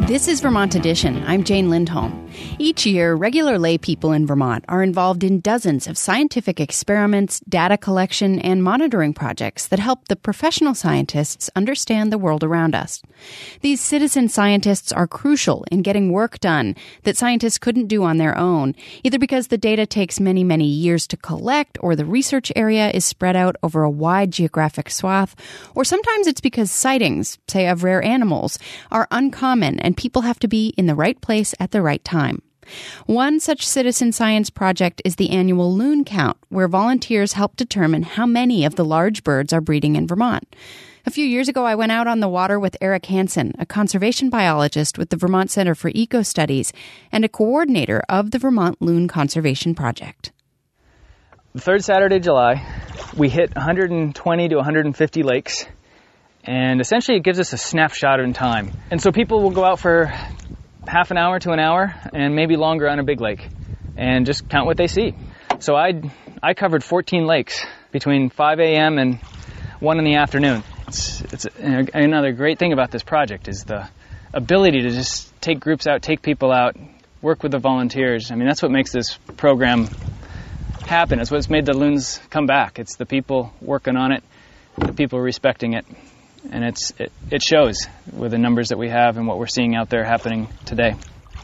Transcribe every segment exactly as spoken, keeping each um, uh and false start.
This is Vermont Edition. I'm Jane Lindholm. Each year, regular lay people in Vermont are involved in dozens of scientific experiments, data collection, and monitoring projects that help the professional scientists understand the world around us. These citizen scientists are crucial in getting work done that scientists couldn't do on their own, either because the data takes many, many years to collect, or the research area is spread out over a wide geographic swath, or sometimes it's because sightings, say of rare animals, are uncommon and people have to be in the right place at the right time. One such citizen science project is the annual loon count, where volunteers help determine how many of the large birds are breeding in Vermont. A few years ago, I went out on the water with Eric Hansen, a conservation biologist with the Vermont Center for Eco-Studies and a coordinator of the Vermont Loon Conservation Project. The third Saturday of July, we hit one hundred twenty to one hundred fifty lakes. And essentially it gives us a snapshot in time. And so people will go out for half an hour to an hour and maybe longer on a big lake and just count what they see. So I I covered fourteen lakes between five a.m. and one in the afternoon. It's, it's another great thing about this project is the ability to just take groups out, take people out, work with the volunteers. I mean, that's what makes this program happen. It's what's made the loons come back. It's the people working on it, the people respecting it. And it's it, it shows with the numbers that we have and what we're seeing out there happening today.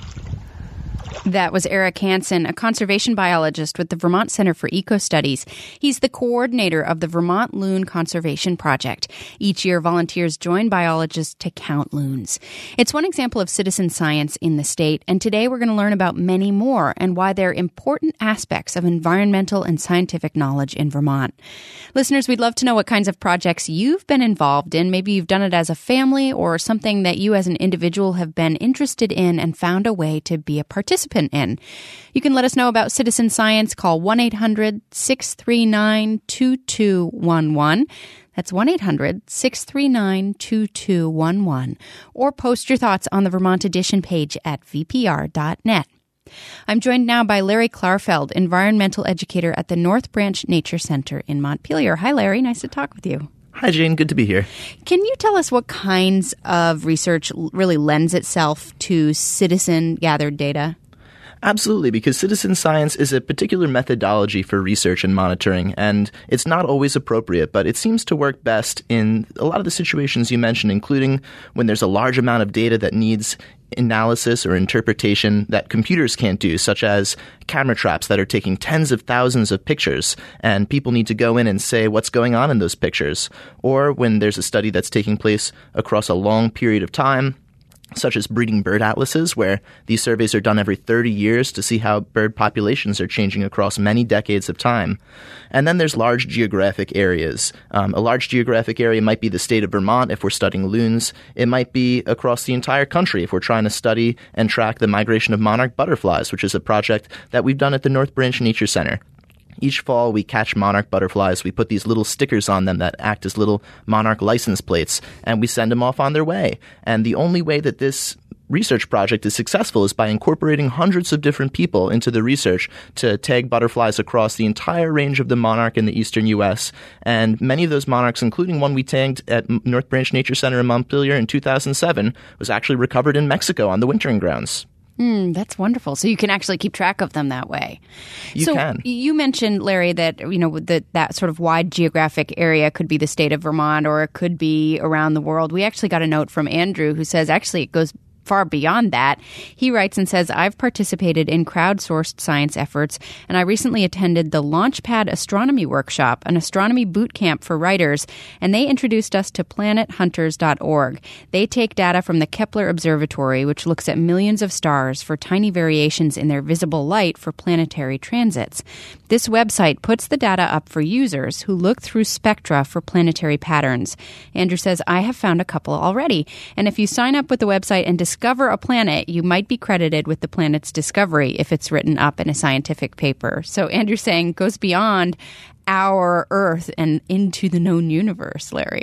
That was Eric Hansen, a conservation biologist with the Vermont Center for Eco-Studies. He's the coordinator of the Vermont Loon Conservation Project. Each year, volunteers join biologists to count loons. It's one example of citizen science in the state, and today we're going to learn about many more and why they're important aspects of environmental and scientific knowledge in Vermont. Listeners, we'd love to know what kinds of projects you've been involved in. Maybe you've done it as a family or something that you as an individual have been interested in and found a way to be a participant in. You can let us know about citizen science. Call one eight hundred six three nine two two one one. That's one eight hundred six three nine two two one one. Or post your thoughts on the Vermont Edition page at v p r dot net. I'm joined now by Larry Klarfeld, environmental educator at the North Branch Nature Center in Montpelier. Hi, Larry. Nice to talk with you. Hi, Jane. Good to be here. Can you tell us what kinds of research really lends itself to citizen-gathered data? Absolutely, because citizen science is a particular methodology for research and monitoring, and it's not always appropriate, but it seems to work best in a lot of the situations you mentioned, including when there's a large amount of data that needs analysis or interpretation that computers can't do, such as camera traps that are taking tens of thousands of pictures, and people need to go in and say what's going on in those pictures, or when there's a study that's taking place across a long period of time, such as breeding bird atlases, where these surveys are done every thirty years to see how bird populations are changing across many decades of time. And then there's large geographic areas. Um, a large geographic area might be the state of Vermont if we're studying loons. It might be across the entire country if we're trying to study and track the migration of monarch butterflies, which is a project that we've done at the North Branch Nature Center. Each fall, we catch monarch butterflies. We put these little stickers on them that act as little monarch license plates, and we send them off on their way. And the only way that this research project is successful is by incorporating hundreds of different people into the research to tag butterflies across the entire range of the monarch in the eastern U S. And many of those monarchs, including one we tagged at North Branch Nature Center in Montpelier in two thousand seven, was actually recovered in Mexico on the wintering grounds. Mm, that's wonderful. So you can actually keep track of them that way. You so can. You mentioned, Larry, that you know that that sort of wide geographic area could be the state of Vermont or it could be around the world. We actually got a note from Andrew who says actually it goes far beyond that. He writes and says, I've participated in crowdsourced science efforts, and I recently attended the Launchpad Astronomy Workshop, an astronomy boot camp for writers, and they introduced us to planet hunters dot org. They take data from the Kepler Observatory, which looks at millions of stars for tiny variations in their visible light for planetary transits. This website puts the data up for users who look through spectra for planetary patterns. Andrew says, I have found a couple already, and if you sign up with the website and discover a planet, you might be credited with the planet's discovery if it's written up in a scientific paper. So Andrew's saying goes beyond our Earth and into the known universe, Larry.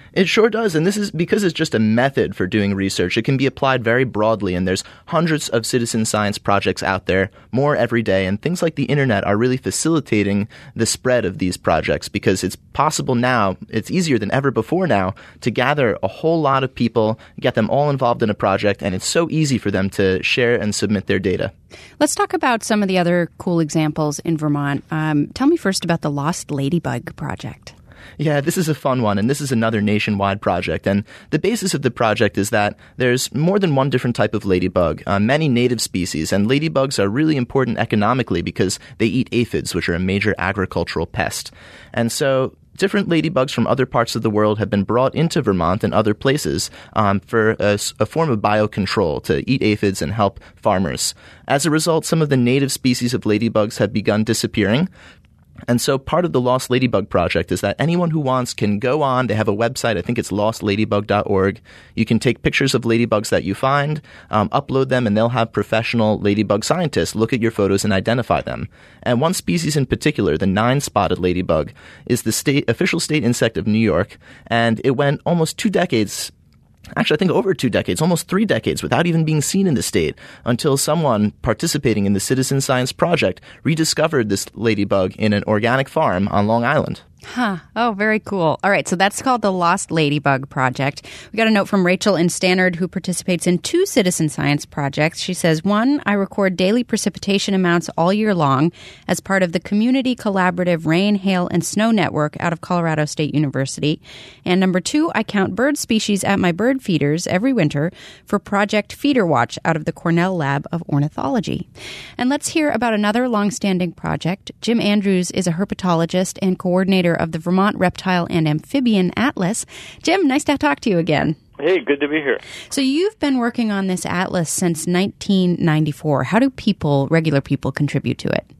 It sure does, and this is because it's just a method for doing research. It can be applied very broadly, and there's hundreds of citizen science projects out there, more every day, and things like the internet are really facilitating the spread of these projects because it's possible now, it's easier than ever before now, to gather a whole lot of people, get them all involved in a project, and it's so easy for them to share and submit their data. Let's talk about some of the other cool examples in Vermont. Um, tell me first about the Lost Ladybug Project. Yeah, this is a fun one, and this is another nationwide project. And the basis of the project is that there's more than one different type of ladybug, uh, many native species, and ladybugs are really important economically because they eat aphids, which are a major agricultural pest. And so different ladybugs from other parts of the world have been brought into Vermont and other places um, for a, a form of biocontrol to eat aphids and help farmers. As a result, some of the native species of ladybugs have begun disappearing. And so part of the Lost Ladybug Project is that anyone who wants can go on. They have a website. I think it's lost ladybug dot org. You can take pictures of ladybugs that you find, um, upload them, and they'll have professional ladybug scientists look at your photos and identify them. And one species in particular, the nine-spotted ladybug, is the state official state insect of New York, and it went almost two decades Actually, I think over two decades, almost three decades, without even being seen in the state, until someone participating in the Citizen Science Project rediscovered this ladybug in an organic farm on Long Island. Huh. Oh, very cool. All right. So that's called the Lost Ladybug Project. We got a note from Rachel in Stannard, who participates in two citizen science projects. She says, one, I record daily precipitation amounts all year long as part of the Community Collaborative Rain, Hail, and Snow Network out of Colorado State University. And number two, I count bird species at my bird feeders every winter for Project Feeder Watch out of the Cornell Lab of Ornithology. And let's hear about another longstanding project. Jim Andrews is a herpetologist and coordinator of the Vermont Reptile and Amphibian Atlas. Jim, nice to talk to you again. Hey, good to be here. So you've been working on this atlas since nineteen ninety-four. How do people, regular people, contribute to it?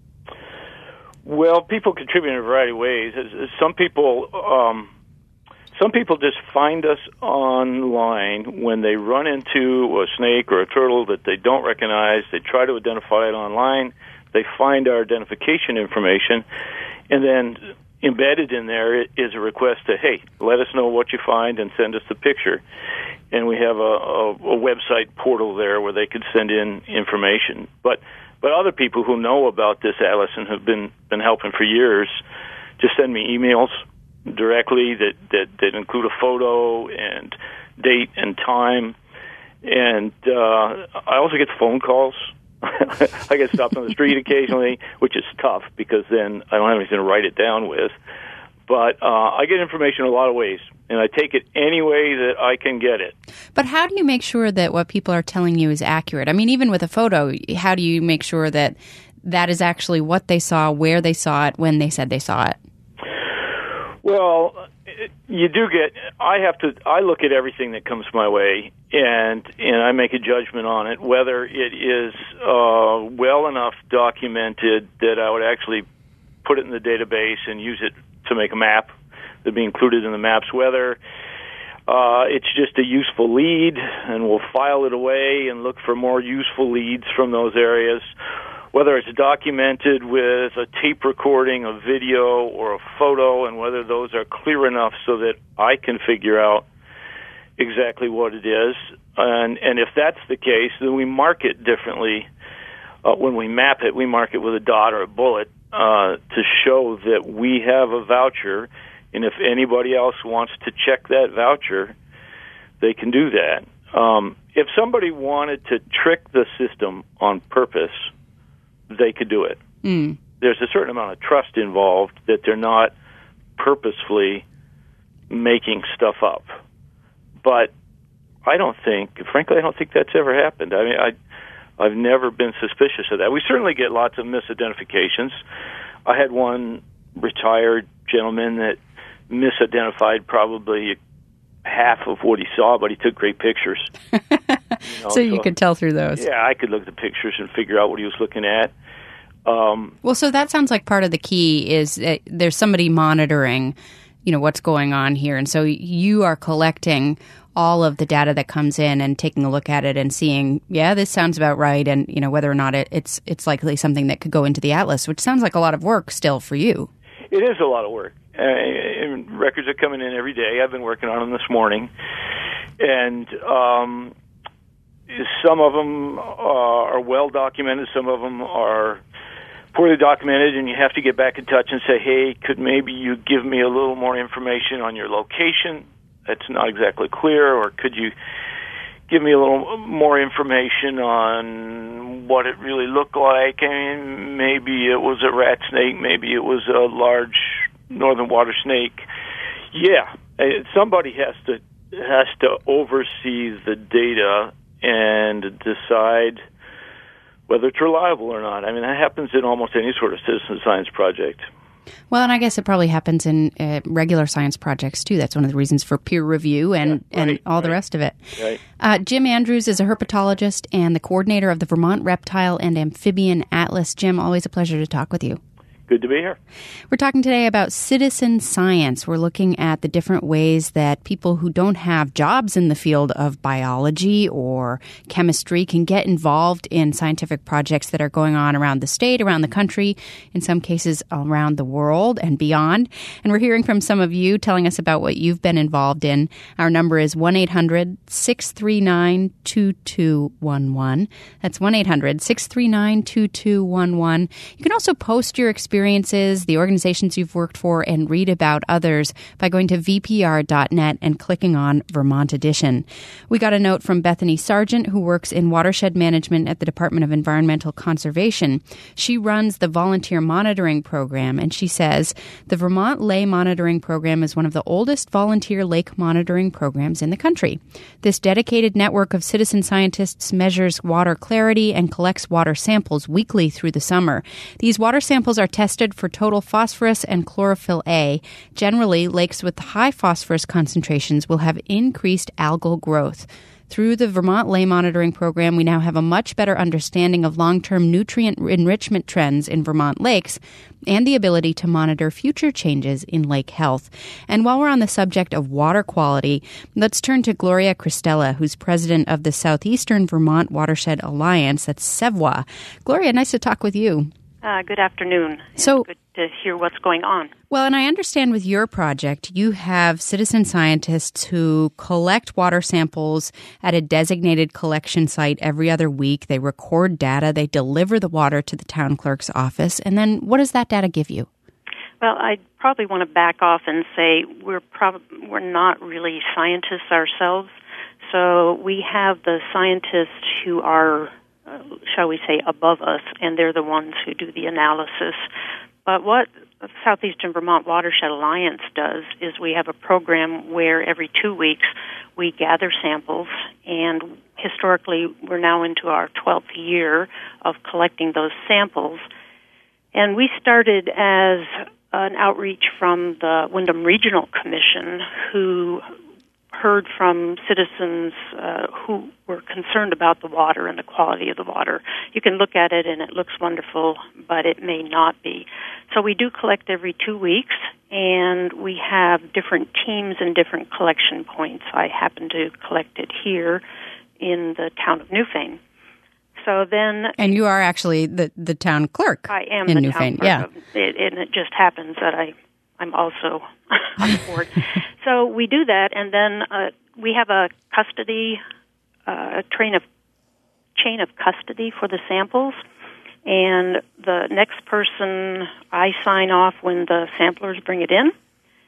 Well, people contribute in a variety of ways. Some people, um, some people just find us online when they run into a snake or a turtle that they don't recognize. They try to identify it online. They find our identification information, and then embedded in there is a request to, hey, let us know what you find and send us the picture. And we have a, a, a website portal there where they could send in information. But but other people who know about this atlas and have been, been helping for years just send me emails directly that, that, that include a photo and date and time. And uh, I also get phone calls. I get stopped on the street occasionally, which is tough because then I don't have anything to write it down with. But uh, I get information in a lot of ways, and I take it any way that I can get it. But how do you make sure that what people are telling you is accurate? I mean, even with a photo, how do you make sure that that is actually what they saw, where they saw it, when they said they saw it? Well, you do get, I have to, I look at everything that comes my way, and and I make a judgment on it, whether it is uh, well enough documented that I would actually put it in the database and use it to make a map that'd be included in the maps, whether uh, it's just a useful lead and we'll file it away and look for more useful leads from those areas, whether it's documented with a tape recording, a video, or a photo, and whether those are clear enough so that I can figure out exactly what it is. And, and if that's the case, then we mark it differently. Uh, when we map it, we mark it with a dot or a bullet uh, to show that we have a voucher, and if anybody else wants to check that voucher, they can do that. Um, if somebody wanted to trick the system on purpose, they could do it. Mm. There's a certain amount of trust involved that they're not purposefully making stuff up. But I don't think, frankly, I don't think that's ever happened. I mean, I, I've never been suspicious of that. We certainly get lots of misidentifications. I had one retired gentleman that misidentified probably half of what he saw, but he took great pictures. you know, so you so, could tell through those. Yeah, I could look at the pictures and figure out what he was looking at. Um, well, so that sounds like part of the key is that there's somebody monitoring, you know, what's going on here. And so you are collecting all of the data that comes in and taking a look at it and seeing, yeah, this sounds about right. And, you know, whether or not it, it's it's likely something that could go into the atlas, which sounds like a lot of work still for you. it is a lot of work. Uh, and records are coming in every day. I've been working on them this morning, and um, some of them uh, are well documented. Some of them are poorly documented, and you have to get back in touch and say, hey, could maybe you give me a little more information on your location? That's not exactly clear. Or could you give me a little more information on what it really looked like? I mean, maybe it was a rat snake, maybe it was a large northern water snake. Yeah, somebody has to has to oversee the data and decide whether it's reliable or not. I mean, that happens in almost any sort of citizen science project. Well, and I guess it probably happens in uh, regular science projects, too. That's one of the reasons for peer review and, yeah, right, and all right. the rest of it. Right. Uh, Jim Andrews is a herpetologist and the coordinator of the Vermont Reptile and Amphibian Atlas. Jim, always a pleasure to talk with you. Good to be here. We're talking today about citizen science. We're looking at the different ways that people who don't have jobs in the field of biology or chemistry can get involved in scientific projects that are going on around the state, around the country, in some cases around the world and beyond. And we're hearing from some of you telling us about what you've been involved in. Our number is one eight hundred six three nine two two one one. That's one eight hundred six three nine two two one one. You can also post your experience experiences, the organizations you've worked for, and read about others by going to v p r dot net and clicking on Vermont Edition. We got a note from Bethany Sargent, who works in watershed management at the Department of Environmental Conservation. She runs the volunteer monitoring program, and she says, the Vermont Lay Monitoring Program is one of the oldest volunteer lake monitoring programs in the country. This dedicated network of citizen scientists measures water clarity and collects water samples weekly through the summer. These water samples are tested for total phosphorus and chlorophyll A. Generally, lakes with high phosphorus concentrations will have increased algal growth. Through the Vermont Lay Monitoring Program, we now have a much better understanding of long-term nutrient enrichment trends in Vermont lakes and the ability to monitor future changes in lake health. And while we're on the subject of water quality, let's turn to Gloria Cristella, who's president of the Southeastern Vermont Watershed Alliance. That's S E V W A. Gloria, nice to talk with you. Uh, good afternoon. So, it's good to hear what's going on. Well, and I understand with your project, you have citizen scientists who collect water samples at a designated collection site every other week. They record data. They deliver the water to the town clerk's office. And then what does that data give you? Well, I probably want to back off and say we're prob- we're not really scientists ourselves. So we have the scientists who are Uh, shall we say, above us, and they're the ones who do the analysis. But what Southeastern Vermont Watershed Alliance does is we have a program where every two weeks we gather samples, and historically we're now into our twelfth year of collecting those samples. And we started as an outreach from the Windham Regional Commission, who heard from citizens uh, who were concerned about the water and the quality of the water. You can look at it and it looks wonderful, but it may not be. So we do collect every two weeks, and we have different teams and different collection points. I happen to collect it here in the town of Newfane. So then, and you are actually the, the town clerk. I am in the Newfane. town clerk. Yeah, Of, it, and it just happens that I I'm also on board. So we do that, and then uh, we have a custody, uh, a train of chain of custody for the samples, and the next person, I sign off when the samplers bring it in,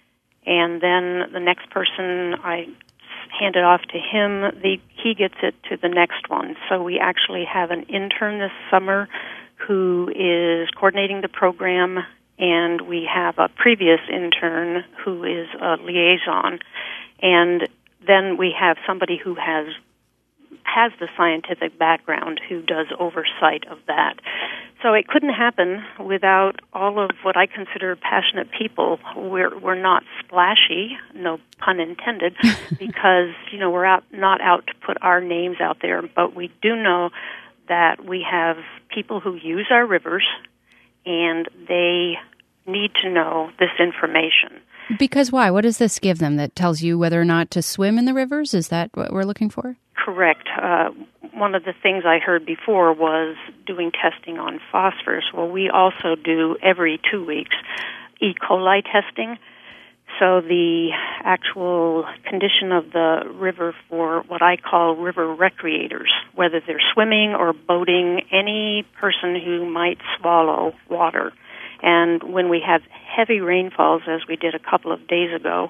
and then the next person, I hand it off to him. The, he gets it to the next one. So we actually have an intern this summer who is coordinating the program, and we have a previous intern who is a liaison, and then we have somebody who has has the scientific background who does oversight of that. So it couldn't happen without all of what I consider passionate people. We're we're not splashy, no pun intended, because you know we're out not out to put our names out there, but we do know that we have people who use our rivers, and they need to know this information. Because why? What does this give them that tells you whether or not to swim in the rivers? Is that what we're looking for? Correct. Uh, one of the things I heard before was doing testing on phosphorus. Well, we also do every two weeks E. coli testing. So the actual condition of the river for what I call river recreators, whether they're swimming or boating, any person who might swallow water. And when we have heavy rainfalls, as we did a couple of days ago,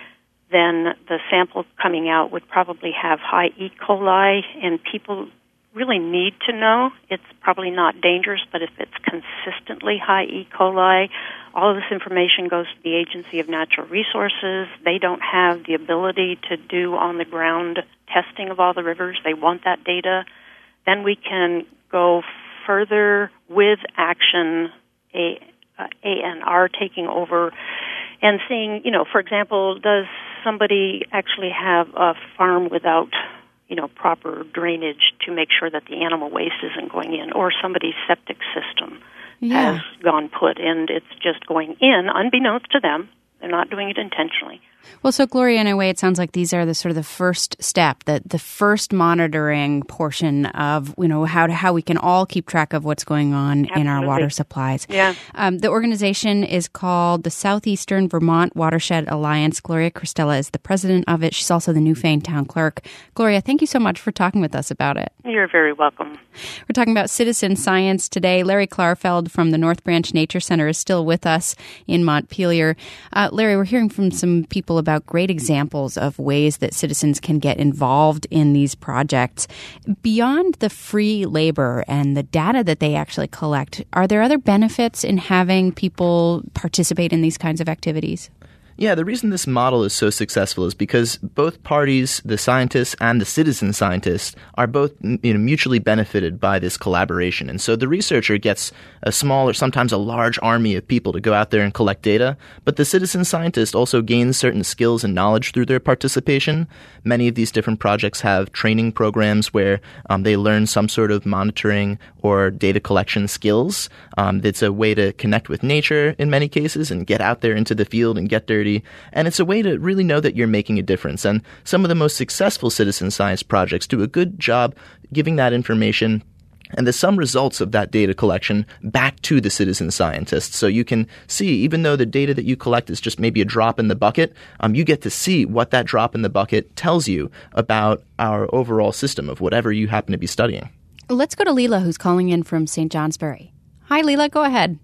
then the sample coming out would probably have high E. coli, and people really need to know. It's probably not dangerous, but if it's consistently high E. coli, all of this information goes to the Agency of Natural Resources. They don't have the ability to do on-the-ground testing of all the rivers. They want that data. Then we can go further with action, a, uh, A N R taking over and seeing, you know, for example, does somebody actually have a farm without, you know, proper drainage to make sure that the animal waste isn't going in, or somebody's septic system yeah. has gone put and it's just going in unbeknownst to them. They're not doing it intentionally. Well, so Gloria, in a way, it sounds like these are the sort of the first step, the the first monitoring portion of, you know, how to, how we can all keep track of what's going on Absolutely. in our water supplies. Yeah. Um, the organization is called the Southeastern Vermont Watershed Alliance. Gloria Christella is the president of it. She's also the Newfane town clerk. Gloria, thank you so much for talking with us about it. You're very welcome. We're talking about citizen science today. Larry Klarfeld from the North Branch Nature Center is still with us in Montpelier. Uh, Larry, we're hearing from some people about great examples of ways that citizens can get involved in these projects. Beyond the free labor and the data that they actually collect, are there other benefits in having people participate in these kinds of activities? Yeah, the reason this model is so successful is because both parties, the scientists and the citizen scientists, are both, you know, mutually benefited by this collaboration. And so the researcher gets a small or sometimes a large army of people to go out there and collect data, but the citizen scientist also gains certain skills and knowledge through their participation. Many of these different projects have training programs where um, they learn some sort of monitoring or data collection skills. Um, it's a way to connect with nature in many cases and get out there into the field and get dirty. And it's a way to really know that you're making a difference. And some of the most successful citizen science projects do a good job giving that information and the sum results of that data collection back to the citizen scientists. So you can see, even though the data that you collect is just maybe a drop in the bucket, um, you get to see what that drop in the bucket tells you about our overall system of whatever you happen to be studying. Let's go to Leela, who's calling in from Saint Johnsbury. Hi, Leela. Go ahead.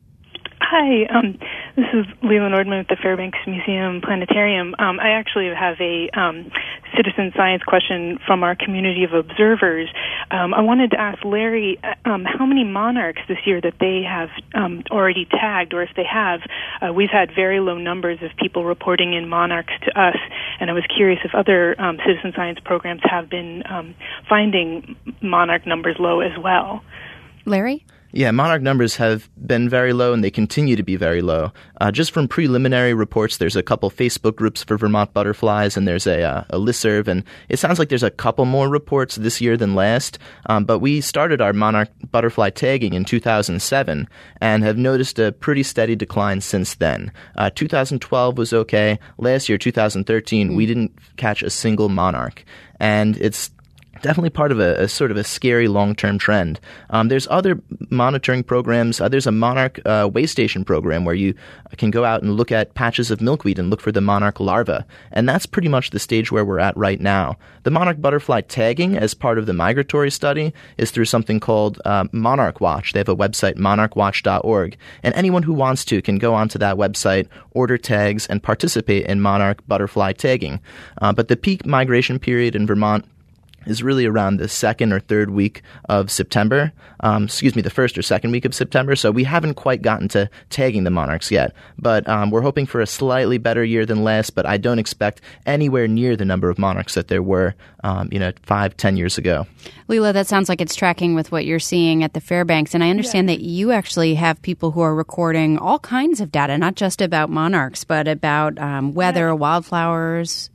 Hi, um, this is Leila Nordman with the Fairbanks Museum Planetarium. Um, I actually have a um, citizen science question from our community of observers. Um, I wanted to ask Larry um, how many monarchs this year that they have um, already tagged, or if they have. Uh, we've had very low numbers of people reporting in monarchs to us, and I was curious if other um, citizen science programs have been um, finding monarch numbers low as well. Larry? Yeah, monarch numbers have been very low, and they continue to be very low. Uh, just from preliminary reports, there's a couple Facebook groups for Vermont butterflies, and there's a, uh, a listserv, and it sounds like there's a couple more reports this year than last. Um, but we started our monarch butterfly tagging in two thousand seven and have noticed a pretty steady decline since then. Uh, two thousand twelve was okay. Last year, two thousand thirteen, mm. we didn't catch a single monarch, and it's definitely part of a, a sort of a scary long-term trend. Um, there's other monitoring programs. Uh, there's a monarch uh, way station program where you can go out and look at patches of milkweed and look for the monarch larva. And that's pretty much the stage where we're at right now. The monarch butterfly tagging as part of the migratory study is through something called uh, Monarch Watch. They have a website, monarch watch dot org. And anyone who wants to can go onto that website, order tags, and participate in monarch butterfly tagging. Uh, but the peak migration period in Vermont is really around the second or third week of September. Um, excuse me, the first or second week of September. So we haven't quite gotten to tagging the monarchs yet. But um, we're hoping for a slightly better year than last, but I don't expect anywhere near the number of monarchs that there were, um, you know, five, ten years ago. Leela, that sounds like it's tracking with what you're seeing at the Fairbanks. And I understand yeah. that you actually have people who are recording all kinds of data, not just about monarchs, but about um, weather, yeah. wildflowers.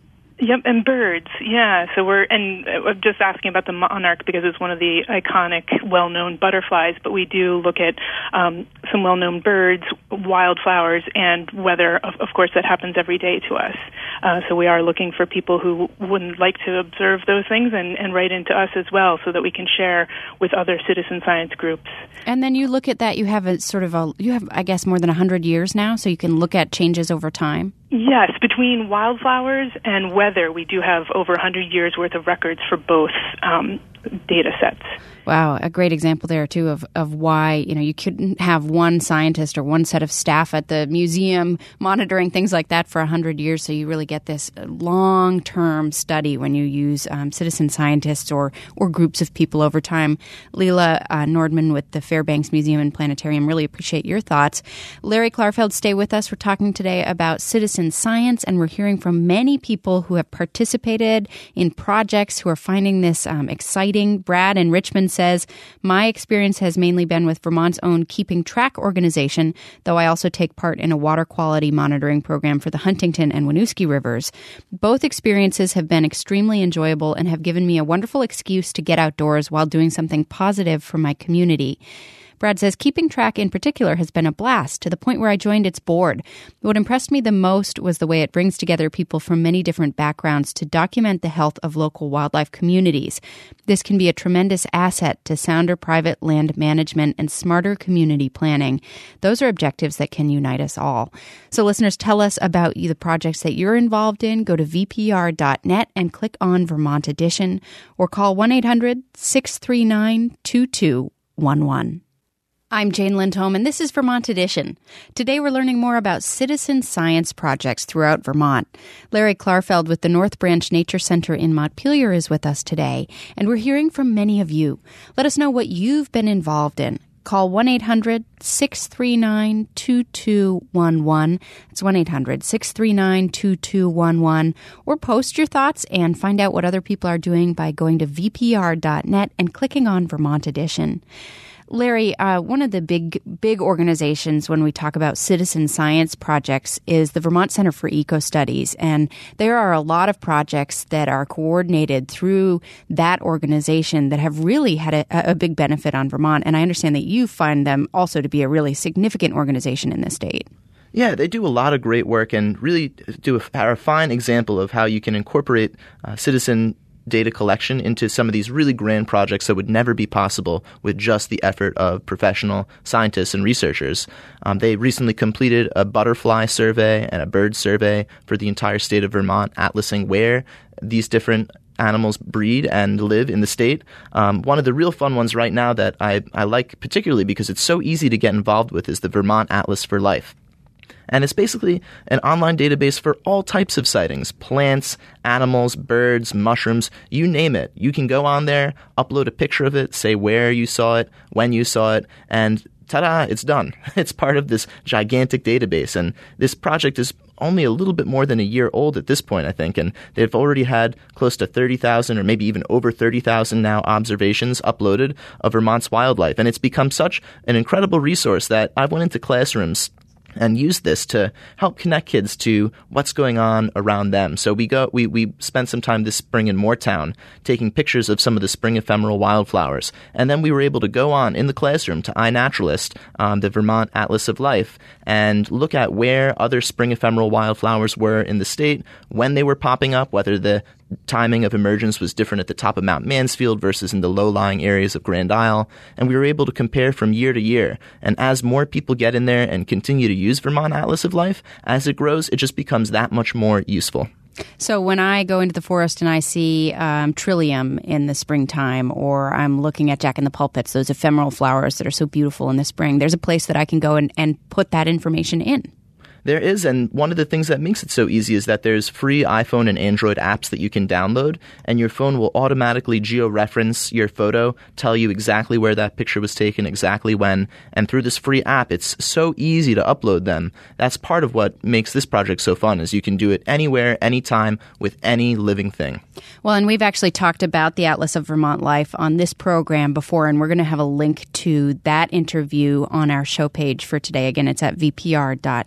Yep, and birds. Yeah, so we're and I'm just asking about the monarch because it's one of the iconic, well-known butterflies. But we do look at um, some well-known birds, wildflowers, and weather. Of, of course, that happens every day to us. Uh, so we are looking for people who wouldn't like to observe those things and, and write into us as well, so that we can share with other citizen science groups. And then you look at that. You have a sort of a you have, I guess, more than a hundred years now, so you can look at changes over time. Yes, between wildflowers and weather, we do have over one hundred years worth of records for both um, data sets. Wow, a great example there, too, of, of why, you know, you couldn't have one scientist or one set of staff at the museum monitoring things like that for one hundred years. So you really get this long-term study when you use um, citizen scientists or, or groups of people over time. Leila uh, Nordman with the Fairbanks Museum and Planetarium, really appreciate your thoughts. Larry Klarfeld, stay with us. We're talking today about citizen science, and we're hearing from many people who have participated in projects who are finding this um, exciting. Brad in Richmond says, my experience has mainly been with Vermont's own Keeping Track organization, though I also take part in a water quality monitoring program for the Huntington and Winooski rivers. Both experiences have been extremely enjoyable and have given me a wonderful excuse to get outdoors while doing something positive for my community. Brad says, Keeping Track in particular has been a blast to the point where I joined its board. What impressed me the most was the way it brings together people from many different backgrounds to document the health of local wildlife communities. This can be a tremendous asset to sounder private land management and smarter community planning. Those are objectives that can unite us all. So listeners, tell us about the projects that you're involved in. Go to v p r dot net and click on Vermont Edition, or call one eight hundred six three nine two two one one. I'm Jane Lindholm, and this is Vermont Edition. Today we're learning more about citizen science projects throughout Vermont. Larry Klarfeld with the North Branch Nature Center in Montpelier is with us today, and we're hearing from many of you. Let us know what you've been involved in. Call one eight hundred six three nine two two one one. That's one eight hundred six three nine two two one one. Or post your thoughts and find out what other people are doing by going to v p r dot net and clicking on Vermont Edition. Larry, uh, one of the big, big organizations when we talk about citizen science projects is the Vermont Center for Eco-Studies. And there are a lot of projects that are coordinated through that organization that have really had a, a big benefit on Vermont. And I understand that you find them also to be a really significant organization in the state. Yeah, they do a lot of great work and really do a, are a fine example of how you can incorporate uh, citizen data collection into some of these really grand projects that would never be possible with just the effort of professional scientists and researchers. Um, they recently completed a butterfly survey and a bird survey for the entire state of Vermont, atlasing where these different animals breed and live in the state. Um, one of the real fun ones right now that I, I like particularly because it's so easy to get involved with is the Vermont Atlas for Life. And it's basically an online database for all types of sightings, plants, animals, birds, mushrooms, you name it. You can go on there, upload a picture of it, say where you saw it, when you saw it, and ta-da, it's done. It's part of this gigantic database. And this project is only a little bit more than a year old at this point, I think, and they've already had close to thirty thousand or maybe even over thirty thousand now observations uploaded of Vermont's wildlife. And it's become such an incredible resource that I went into classrooms and use this to help connect kids to what's going on around them. So we go, we, we spent some time this spring in Moortown taking pictures of some of the spring ephemeral wildflowers. And then we were able to go on in the classroom to iNaturalist, um, the Vermont Atlas of Life, and look at where other spring ephemeral wildflowers were in the state, when they were popping up, whether the timing of emergence was different at the top of Mount Mansfield versus in the low-lying areas of Grand Isle, and we were able to compare from year to year. And as more people get in there and continue to use Vermont Atlas of Life, as it grows, it just becomes that much more useful. So when I go into the forest and I see um, trillium in the springtime, or I'm looking at Jack in the Pulpits, those ephemeral flowers that are so beautiful in the spring, there's a place that I can go and, and put that information in. There is, and one of the things that makes it so easy is that there's free iPhone and Android apps that you can download, and your phone will automatically geo-reference your photo, tell you exactly where that picture was taken, exactly when, and through this free app, it's so easy to upload them. That's part of what makes this project so fun, is you can do it anywhere, anytime, with any living thing. Well, and we've actually talked about the Atlas of Vermont Life on this program before, and we're going to have a link to that interview on our show page for today. Again, it's at v p r dot net.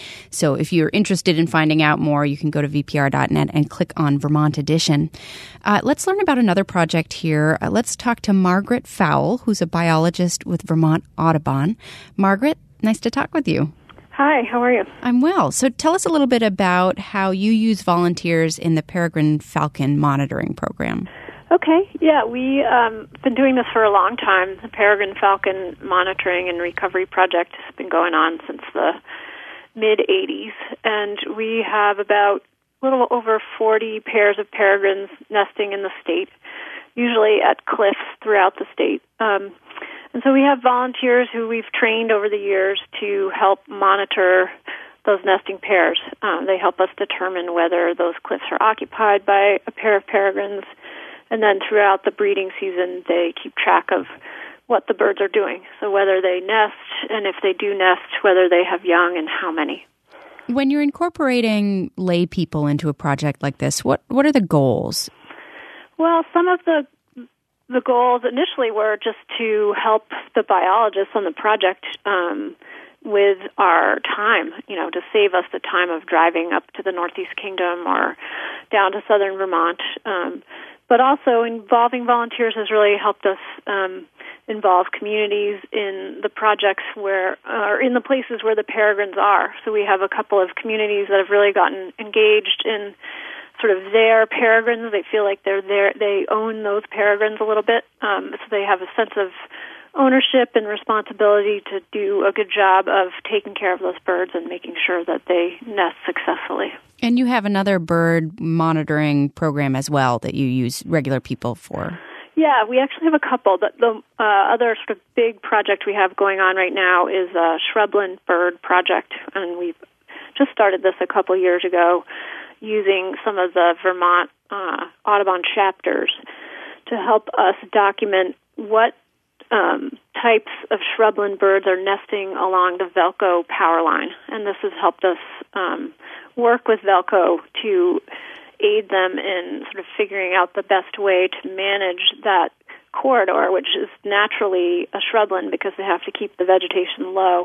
So if you're interested in finding out more, you can go to V P R dot net and click on Vermont Edition. Uh, let's learn about another project here. Uh, let's talk to Margaret Fowle, who's a biologist with Vermont Audubon. Margaret, nice to talk with you. Hi, how are you? I'm well. So tell us a little bit about how you use volunteers in the peregrine falcon monitoring program. Okay, yeah, we've um, been doing this for a long time. The Peregrine Falcon Monitoring and Recovery Project has been going on since the mid-eighties, and we have about a little over forty pairs of peregrines nesting in the state, usually at cliffs throughout the state. Um, and so we have volunteers who we've trained over the years to help monitor those nesting pairs. Um, they help us determine whether those cliffs are occupied by a pair of peregrines. And then throughout the breeding season, they keep track of what the birds are doing. So whether they nest, and if they do nest, whether they have young and how many. When you're incorporating lay people into a project like this, what, what are the goals? Well, some of the the goals initially were just to help the biologists on the project um, with our time, you know, to save us the time of driving up to the Northeast Kingdom or down to southern Vermont. Um, But also involving volunteers has really helped us um, involve communities in the projects where, or in the places where the peregrines are. So we have a couple of communities that have really gotten engaged in sort of their peregrines. They feel like they're there, they own those peregrines a little bit. Um, so they have a sense of ownership and responsibility to do a good job of taking care of those birds and making sure that they nest successfully. And you have another bird monitoring program as well that you use regular people for. Yeah, we actually have a couple. The, the uh, other sort of big project we have going on right now is a shrubland bird project, and we've just started this a couple years ago using some of the Vermont uh, Audubon chapters to help us document what Um, types of shrubland birds are nesting along the Velco power line, and this has helped us um, work with Velco to aid them in sort of figuring out the best way to manage that corridor, which is naturally a shrubland because they have to keep the vegetation low,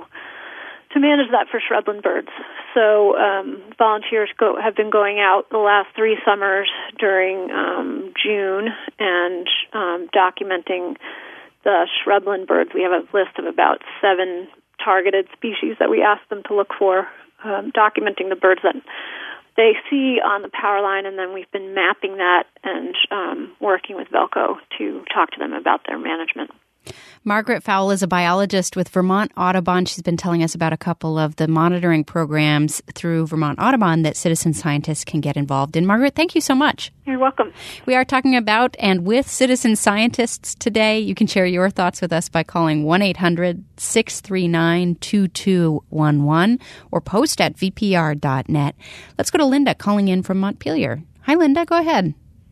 to manage that for shrubland birds. So um, volunteers go, have been going out the last three summers during um, June and um, documenting the shrubland birds. We have a list of about seven targeted species that we ask them to look for, um, documenting the birds that they see on the power line, and then we've been mapping that and um, working with Velco to talk to them about their management. Margaret Fowle is a biologist with Vermont Audubon. She's been telling us about a couple of the monitoring programs through Vermont Audubon that citizen scientists can get involved in. Margaret, thank you so much. You're welcome. We are talking about and with citizen scientists today. You can share your thoughts with us by calling one eight hundred six three nine two two one one or post at V P R dot net. Let's go to Linda calling in from Montpelier. Hi, Linda. Go ahead.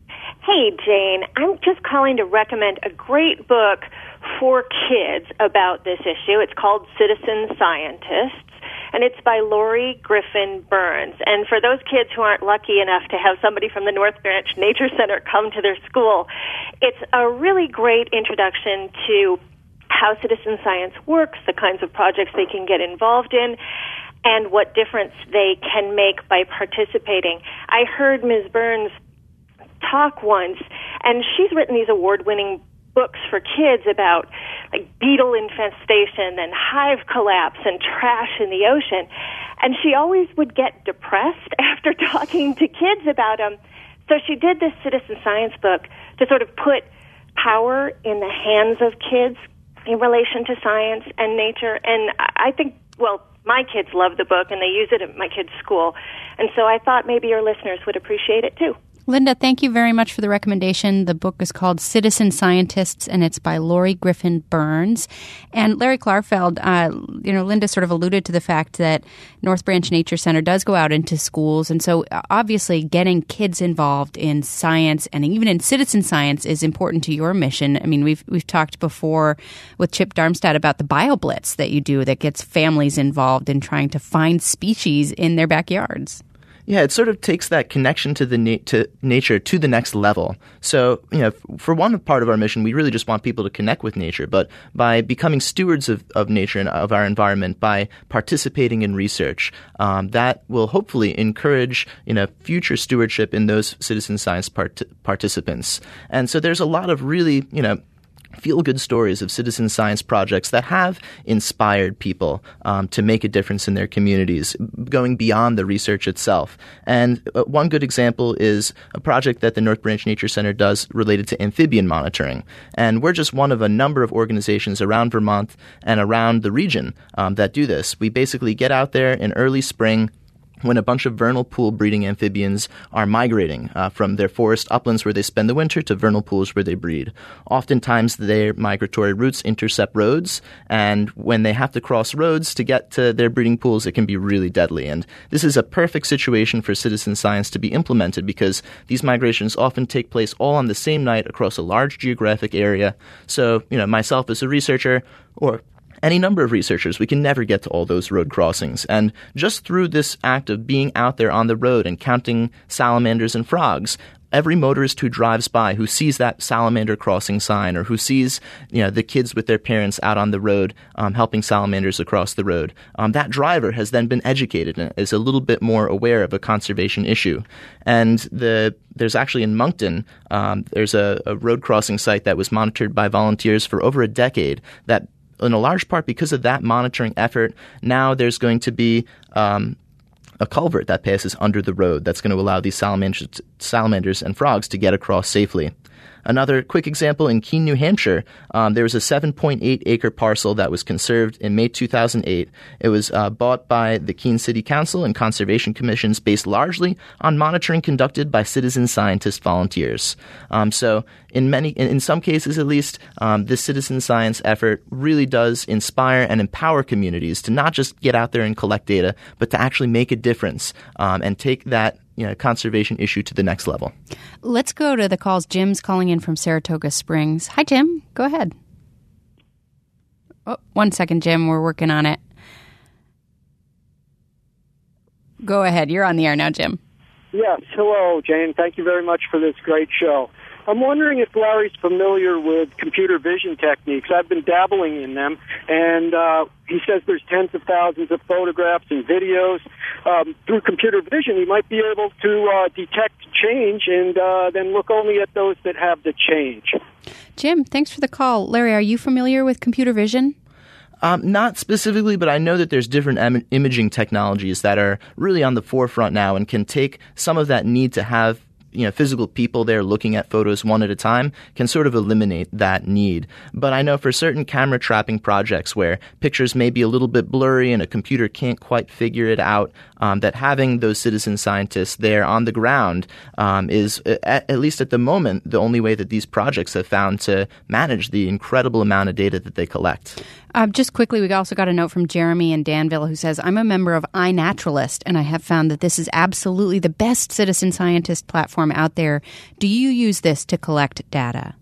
Hey, Jane. I'm just calling to recommend a great book for kids about this issue. It's called Citizen Scientists, and it's by Laurie Griffin Burns. And for those kids who aren't lucky enough to have somebody from the North Branch Nature Center come to their school, it's a really great introduction to how citizen science works, the kinds of projects they can get involved in, and what difference they can make by participating. I heard Miz Burns talk once, and she's written these award-winning books for kids about like beetle infestation and hive collapse and trash in the ocean. And she always would get depressed after talking to kids about them. So she did this citizen science book to sort of put power in the hands of kids in relation to science and nature. And I think, well, my kids love the book, and they use it at my kids' school. And so I thought maybe your listeners would appreciate it, too. Linda, thank you very much for the recommendation. The book is called Citizen Scientists, and it's by Laurie Griffin Burns. And Larry Klarfeld, uh, you know, Linda sort of alluded to the fact that North Branch Nature Center does go out into schools. And so obviously getting kids involved in science and even in citizen science is important to your mission. I mean, we've we've talked before with Chip Darmstadt about the BioBlitz that you do that gets families involved in trying to find species in their backyards. Yeah, it sort of takes that connection to the na- to nature to the next level. So, you know, for one part of our mission, we really just want people to connect with nature. But by becoming stewards of, of nature and of our environment, by participating in research, um, that will hopefully encourage, you know, future stewardship in those citizen science part- participants. And so there's a lot of really, you know, feel-good stories of citizen science projects that have inspired people um, to make a difference in their communities, going beyond the research itself. And uh, one good example is a project that the North Branch Nature Center does related to amphibian monitoring. And we're just one of a number of organizations around Vermont and around the region um, that do this. We basically get out there in early spring when a bunch of vernal pool breeding amphibians are migrating uh, from their forest uplands where they spend the winter to vernal pools where they breed. Oftentimes, their migratory routes intercept roads, and when they have to cross roads to get to their breeding pools, it can be really deadly. And this is a perfect situation for citizen science to be implemented because these migrations often take place all on the same night across a large geographic area. So, you know, myself as a researcher, or any number of researchers, we can never get to all those road crossings. And just through this act of being out there on the road and counting salamanders and frogs, every motorist who drives by, who sees that salamander crossing sign, or who sees, you know, the kids with their parents out on the road um, helping salamanders across the road, um, that driver has then been educated and is a little bit more aware of a conservation issue. And the there's actually in Moncton, um, there's a, a road crossing site that was monitored by volunteers for over a decade that, in a large part because of that monitoring effort, now there's going to be um, a culvert that passes under the road that's going to allow these salamanders, salamanders and frogs to get across safely. Another quick example, in Keene, New Hampshire, um, there was a seven point eight acre parcel that was conserved in May two thousand eight. It was uh, bought by the Keene City Council and conservation commissions based largely on monitoring conducted by citizen scientist volunteers. Um, so in many, in, in some cases at least, um, this citizen science effort really does inspire and empower communities to not just get out there and collect data, but to actually make a difference um, and take that you know, conservation issue to the next level. Let's go to the calls. Jim's calling in from Saratoga Springs. Hi, Jim. Go ahead. Oh, one second, Jim. We're working on it. Go ahead. You're on the air now, Jim. Yes. Hello, Jane. Thank you very much for this great show. I'm wondering if Larry's familiar with computer vision techniques. I've been dabbling in them, and uh, he says there's tens of thousands of photographs and videos. Um, through computer vision, he might be able to uh, detect change and uh, then look only at those that have the change. Jim, thanks for the call. Larry, are you familiar with computer vision? Um, not specifically, but I know that there's different em- imaging technologies that are really on the forefront now and can take some of that need to have you know, physical people there looking at photos one at a time can sort of eliminate that need. But I know for certain camera trapping projects where pictures may be a little bit blurry and a computer can't quite figure it out, um, that having those citizen scientists there on the ground um, is, at, at least at the moment, the only way that these projects have found to manage the incredible amount of data that they collect. Uh, just quickly, we also got a note from Jeremy in Danville who says, I'm a member of iNaturalist, and I have found that this is absolutely the best citizen scientist platform out there. Do you use this to collect data?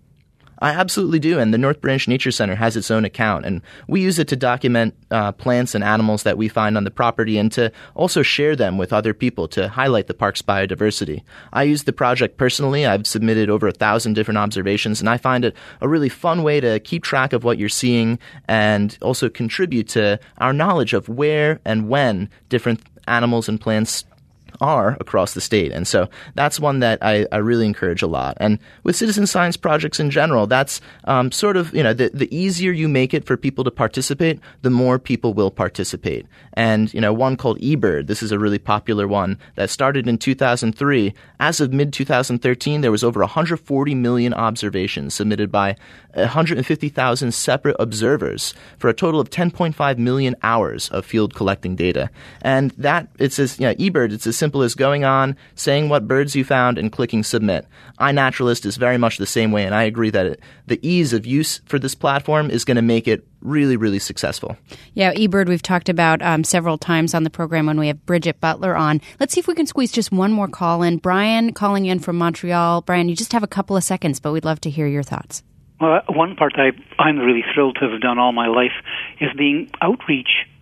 I absolutely do, and the North Branch Nature Center has its own account, and we use it to document uh, plants and animals that we find on the property and to also share them with other people to highlight the park's biodiversity. I use the project personally. I've submitted over a thousand different observations, and I find it a really fun way to keep track of what you're seeing and also contribute to our knowledge of where and when different animals and plants are across the state. And so that's one that I, I really encourage a lot. And with citizen science projects in general, that's um, sort of, you know, the, the easier you make it for people to participate, the more people will participate. And, you know, one called eBird, this is a really popular one that started in two thousand three. As of mid twenty thirteen, there was over one hundred forty million observations submitted by one hundred fifty thousand separate observers for a total of ten point five million hours of field collecting data. And that, it's as, you know, eBird, it's as simple as going on, saying what birds you found, and clicking submit. iNaturalist is very much the same way, and I agree that it, the ease of use for this platform is going to make it really, really successful. Yeah, eBird we've talked about um, several times on the program when we have Bridget Butler on. Let's see if we can squeeze just one more call in. Brian calling in from Montreal. Brian, you just have a couple of seconds, but we'd love to hear your thoughts. Well, one part I, I'm really thrilled to have done all my life is being outreach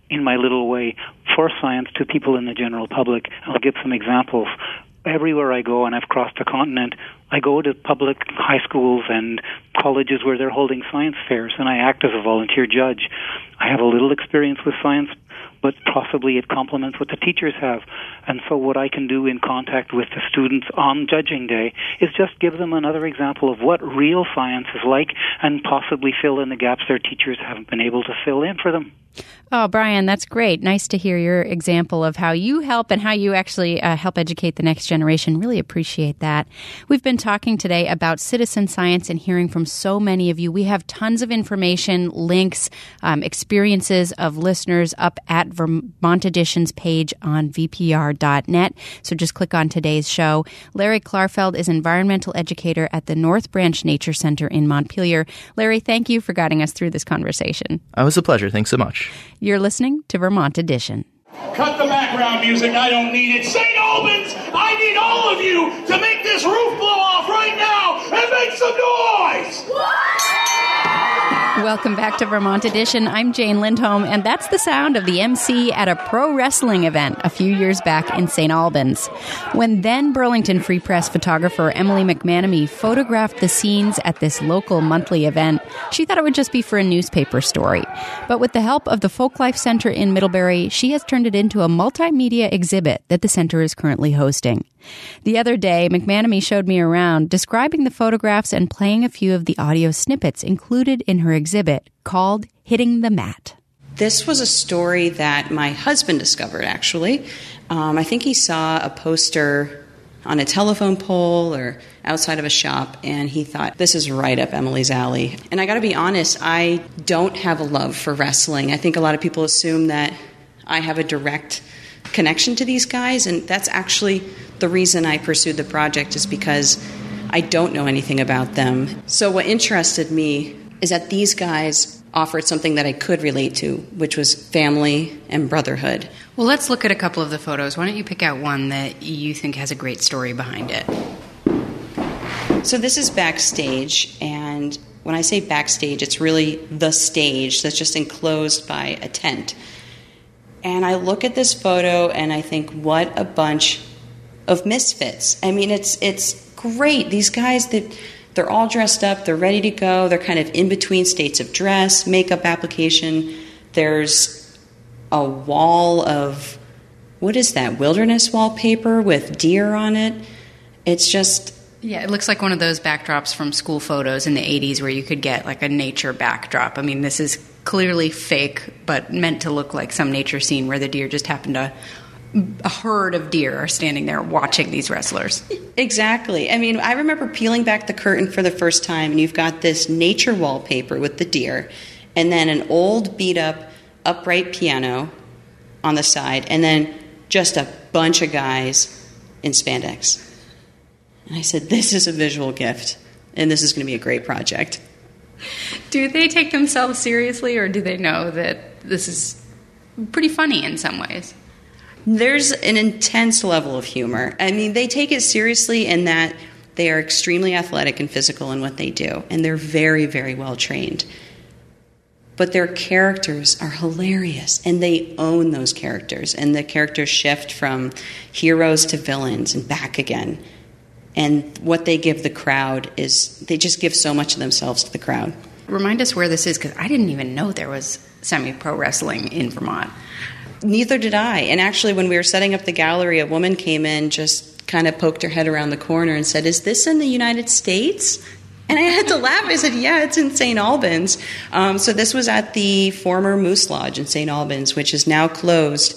in my little way, for science to people in the general public. I'll give some examples. Everywhere I go, and I've crossed the continent, I go to public high schools and colleges where they're holding science fairs, and I act as a volunteer judge. I have a little experience with science, but possibly it complements what the teachers have. And so what I can do in contact with the students on judging day is just give them another example of what real science is like and possibly fill in the gaps their teachers haven't been able to fill in for them. Oh, Brian, that's great. Nice to hear your example of how you help and how you actually uh, help educate the next generation. Really appreciate that. We've been talking today about citizen science and hearing from so many of you. We have tons of information, links, um, experiences of listeners up at Vermont Edition's page on V P R dot net. So just click on today's show. Larry Klarfeld is environmental educator at the North Branch Nature Center in Montpelier. Larry, thank you for guiding us through this conversation. It was a pleasure. Thanks so much. You're listening to Vermont Edition. Cut the background music. I don't need it. Saint Albans, I need all of you to make this roof blow off right now and make some noise. Welcome back to Vermont Edition. I'm Jane Lindholm, and that's the sound of the M C at a pro wrestling event a few years back in Saint Albans. When then Burlington Free Press photographer Emily McManamy photographed the scenes at this local monthly event, she thought it would just be for a newspaper story. But with the help of the Folklife Center in Middlebury, she has turned it into a multimedia exhibit that the center is currently hosting. The other day, McManamy showed me around, describing the photographs and playing a few of the audio snippets included in her exhibit called Hitting the Mat. This was a story that my husband discovered, actually. Um, I think he saw a poster on a telephone pole or outside of a shop, and he thought, this is right up Emily's alley. And I got to be honest, I don't have a love for wrestling. I think a lot of people assume that I have a direct connection to these guys, and that's actually the reason I pursued the project, is because I don't know anything about them. So what interested me is that these guys offered something that I could relate to, which was family and brotherhood. Well, let's look at a couple of the photos. Why don't you pick out one that you think has a great story behind it? So this is backstage, and when I say backstage, it's really the stage that's just enclosed by a tent. And I look at this photo and I think, what a bunch of misfits. I mean, it's it's great. These guys, that they're all dressed up, they're ready to go, they're kind of in between states of dress, makeup application. There's a wall of, what is that, wilderness wallpaper with deer on it. It's just... Yeah, it looks like one of those backdrops from school photos in the eighties where you could get like a nature backdrop. I mean, this is clearly fake, but meant to look like some nature scene where the deer just happened to... A herd of deer are standing there watching these wrestlers. Exactly. I mean, I remember peeling back the curtain for the first time, and you've got this nature wallpaper with the deer, and then an old beat-up upright piano on the side, and then just a bunch of guys in spandex. And I said, this is a visual gift, and this is going to be a great project. Do they take themselves seriously, or do they know that this is pretty funny in some ways? There's an intense level of humor. I mean, they take it seriously in that they are extremely athletic and physical in what they do, and they're very, very well trained. But their characters are hilarious, and they own those characters, and the characters shift from heroes to villains and back again. And what they give the crowd is, they just give so much of themselves to the crowd. Remind us where this is, because I didn't even know there was semi-pro wrestling in Vermont. Neither did I. And actually, when we were setting up the gallery, a woman came in, just kind of poked her head around the corner and said, is this in the United States? And I had to laugh. I said, yeah, it's in Saint Albans. Um, so this was at the former Moose Lodge in Saint Albans, which is now closed.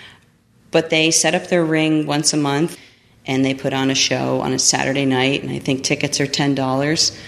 But they set up their ring once a month, and they put on a show on a Saturday night, and I think tickets are ten dollars.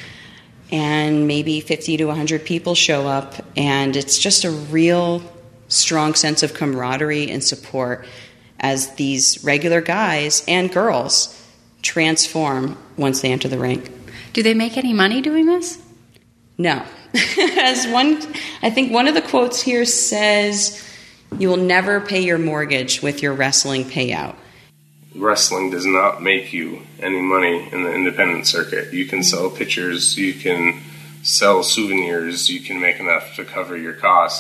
And maybe fifty to one hundred people show up, and it's just a real strong sense of camaraderie and support as these regular guys and girls transform once they enter the ring. Do they make any money doing this? No. As one, I think one of the quotes here says, you will never pay your mortgage with your wrestling payout. Wrestling does not make you any money in the independent circuit. You can sell pictures, you can sell souvenirs, you can make enough to cover your costs.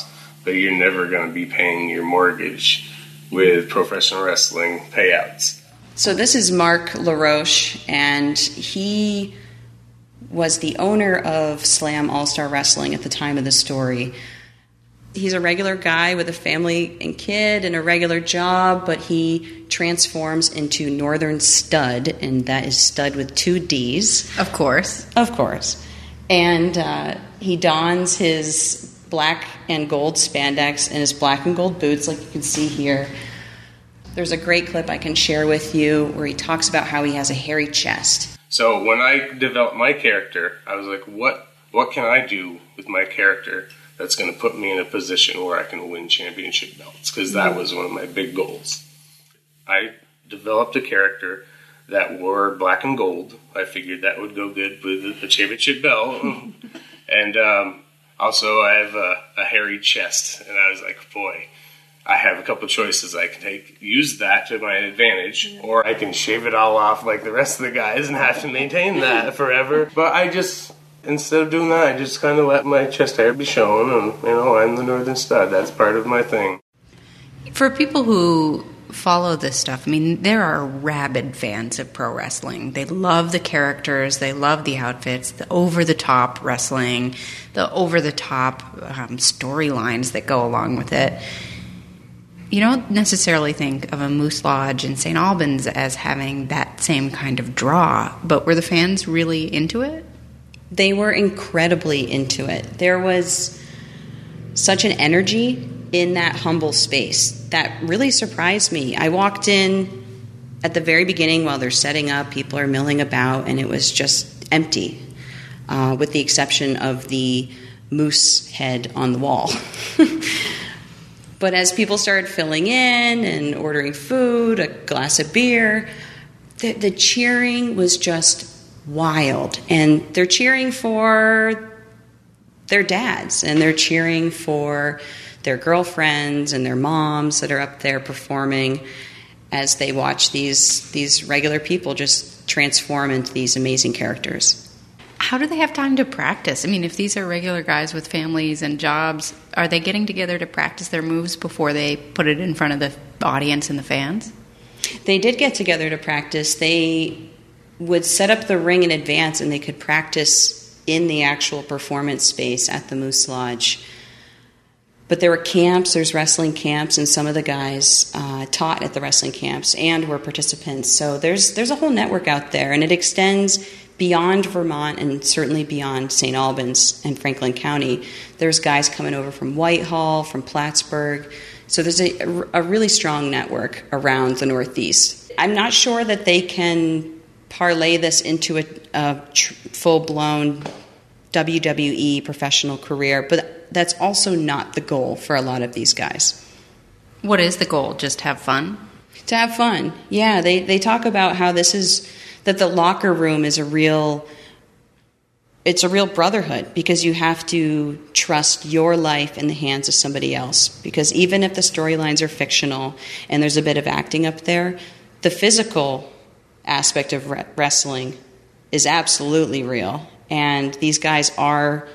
but you're never going to be paying your mortgage with professional wrestling payouts. So this is Mark LaRoche, and he was the owner of Slam All-Star Wrestling at the time of the story. He's a regular guy with a family and kid and a regular job, but he transforms into Northern Stud, and that is Stud with two D's. Of course. Of course. And uh, he dons his black and gold spandex and his black and gold boots, like you can see here. There's a great clip I can share with you where he talks about how he has a hairy chest. So when I developed my character, I was like, what what can I do with my character that's going to put me in a position where I can win championship belts? Because that was one of my big goals. I developed a character that wore black and gold. I figured that would go good with the championship belt. And um, also I have a, a hairy chest. And I was like, boy, I have a couple choices. I can take use that to my advantage, or I can shave it all off like the rest of the guys and have to maintain that forever. But I just, instead of doing that, I just kind of let my chest hair be shown, and, you know, I'm the Northern Stud. That's part of my thing. For people who follow this stuff, I mean, there are rabid fans of pro wrestling. They love the characters, they love the outfits, the over-the-top wrestling, the over-the-top um, storylines that go along with it. You don't necessarily think of a Moose Lodge in Saint Albans as having that same kind of draw, but were the fans really into it? They were incredibly into it. There was such an energy in that humble space that really surprised me. I walked in at the very beginning while they're setting up, people are milling about, and it was just empty, uh, with the exception of the moose head on the wall. But as people started filling in and ordering food, a glass of beer, the, the cheering was just wild. And they're cheering for their dads, and they're cheering for their girlfriends and their moms that are up there performing as they watch these these regular people just transform into these amazing characters. How do they have time to practice? I mean, if these are regular guys with families and jobs, are they getting together to practice their moves before they put it in front of the audience and the fans? They did get together to practice. They would set up the ring in advance, and they could practice in the actual performance space at the Moose Lodge. But there were camps, there's wrestling camps, and some of the guys uh, taught at the wrestling camps and were participants. So there's there's a whole network out there, and it extends beyond Vermont and certainly beyond Saint Albans and Franklin County. There's guys coming over from Whitehall, from Plattsburgh. So there's a, a really strong network around the Northeast. I'm not sure that they can parlay this into a, a tr- full-blown W W E professional career, but that's also not the goal for a lot of these guys. What is the goal? Just have fun? To have fun, yeah. They they talk about how this is, that the locker room is a real, it's a real brotherhood, because you have to trust your life in the hands of somebody else. Because even if the storylines are fictional and there's a bit of acting up there, the physical aspect of re- wrestling is absolutely real. And these guys are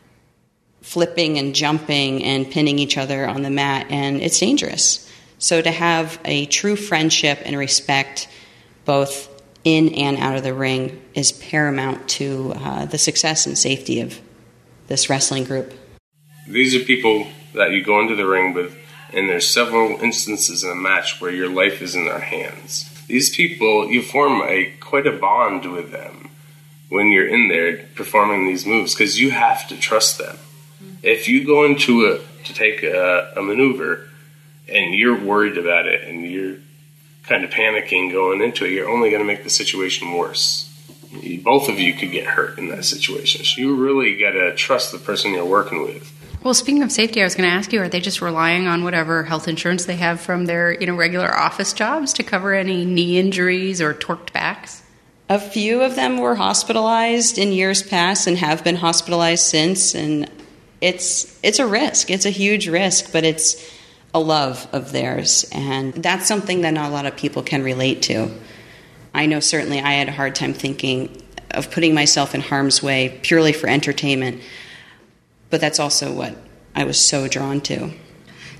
flipping and jumping and pinning each other on the mat, and it's dangerous. So to have a true friendship and respect both in and out of the ring is paramount to uh, the success and safety of this wrestling group. These are people that you go into the ring with, and there's several instances in a match where your life is in their hands. These people, you form a quite a bond with them when you're in there performing these moves, because you have to trust them. Mm-hmm. If you go into a to take a, a maneuver and you're worried about it and you're kind of panicking going into it, you're only going to make the situation worse. You, both of you could get hurt in that situation. So you really got to trust the person you're working with. Well, speaking of safety, I was going to ask you, are they just relying on whatever health insurance they have from their, you know, regular office jobs to cover any knee injuries or torqued backs? A few of them were hospitalized in years past and have been hospitalized since, and it's it's a risk. It's a huge risk, but it's a love of theirs, and that's something that not a lot of people can relate to. I know certainly I had a hard time thinking of putting myself in harm's way purely for entertainment, but that's also what I was so drawn to.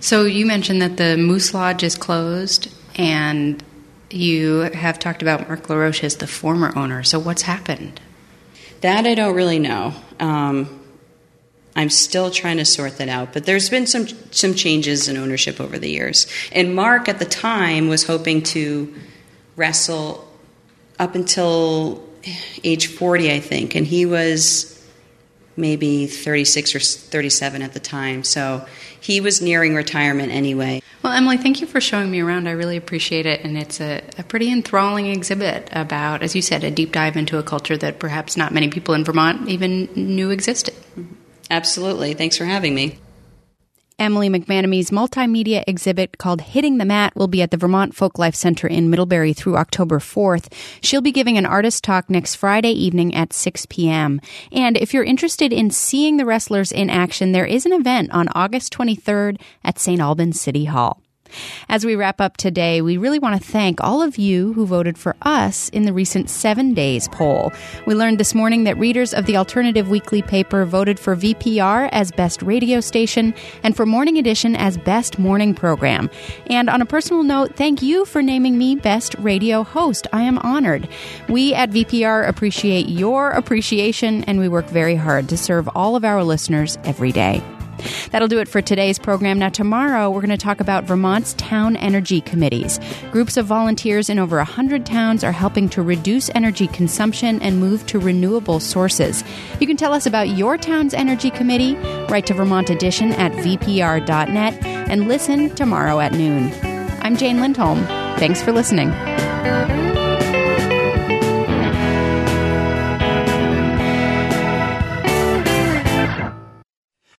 So you mentioned that the Moose Lodge is closed, and you have talked about Mark LaRoche as the former owner. So what's happened? That I don't really know. Um, I'm still trying to sort that out. But there's been some some changes in ownership over the years. And Mark, at the time, was hoping to wrestle up until age forty, I think. And he was maybe thirty-six or thirty-seven at the time. So he was nearing retirement anyway. Well, Emily, thank you for showing me around. I really appreciate it. And it's a, a pretty enthralling exhibit about, as you said, a deep dive into a culture that perhaps not many people in Vermont even knew existed. Absolutely. Thanks for having me. Emily McManamy's multimedia exhibit called Hitting the Mat will be at the Vermont Folklife Center in Middlebury through October fourth. She'll be giving an artist talk next Friday evening at six p.m. And if you're interested in seeing the wrestlers in action, there is an event on August twenty-third at Saint Albans City Hall. As we wrap up today, we really want to thank all of you who voted for us in the recent Seven Days poll. We learned this morning that readers of the Alternative Weekly paper voted for V P R as Best Radio Station and for Morning Edition as Best Morning Program. And on a personal note, thank you for naming me Best Radio Host. I am honored. We at V P R appreciate your appreciation, and we work very hard to serve all of our listeners every day. That'll do it for today's program. Now, tomorrow, we're going to talk about Vermont's town energy committees. Groups of volunteers in over one hundred towns are helping to reduce energy consumption and move to renewable sources. You can tell us about your town's energy committee. Write to Vermont Edition at v p r dot net and listen tomorrow at noon. I'm Jane Lindholm. Thanks for listening.